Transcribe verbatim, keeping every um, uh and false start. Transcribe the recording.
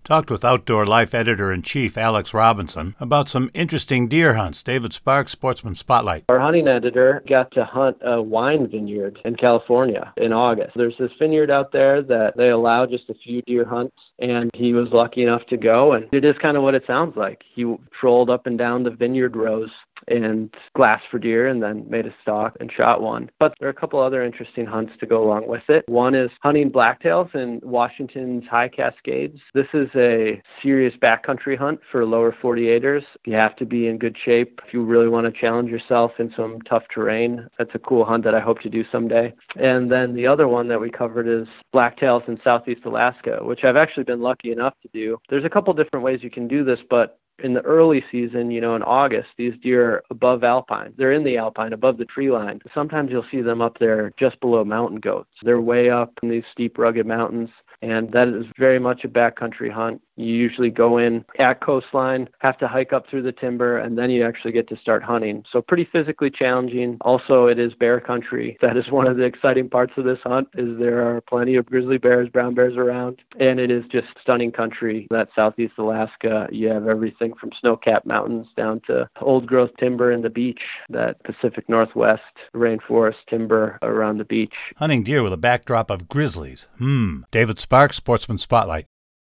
Talked with Outdoor Life Editor-in-Chief Alex Robinson about some interesting deer hunts. David Sparks, Sportsman Spotlight. Our hunting editor got to hunt a wine vineyard in California in August. There's this vineyard out there that they allow just a few deer hunts, and he was lucky enough to go, and it is kind of what it sounds like. He trolled up and down the vineyard rows and glassed for deer and then made a stalk and shot one. But there are a couple other interesting hunts to go along with it. One is hunting blacktails in Washington's High Cascades. This is a serious backcountry hunt for lower forty-eighters. You have to be in good shape if you really want to challenge yourself in some tough terrain. That's a cool hunt that I hope to do someday. And then the other one that we covered is blacktails in Southeast Alaska, which I've actually been lucky enough to do. There's a couple different ways you can do this, but in the early season, you know, in August, these deer are above alpine. They're in the alpine, above the tree line. Sometimes you'll see them up there just below mountain goats. They're way up in these steep, rugged mountains, and that is very much a backcountry hunt. You usually go in at coastline, have to hike up through the timber, and then you actually get to start hunting. So pretty physically challenging. Also, it is bear country. That is one of the exciting parts of this hunt, is there are plenty of grizzly bears, brown bears around, and it is just stunning country. That Southeast Alaska, you have everything from snow-capped mountains down to old-growth timber in the beach, that Pacific Northwest rainforest timber around the beach. Hunting deer with a backdrop of grizzlies. Hmm. David Sparks, Sportsman Spotlight.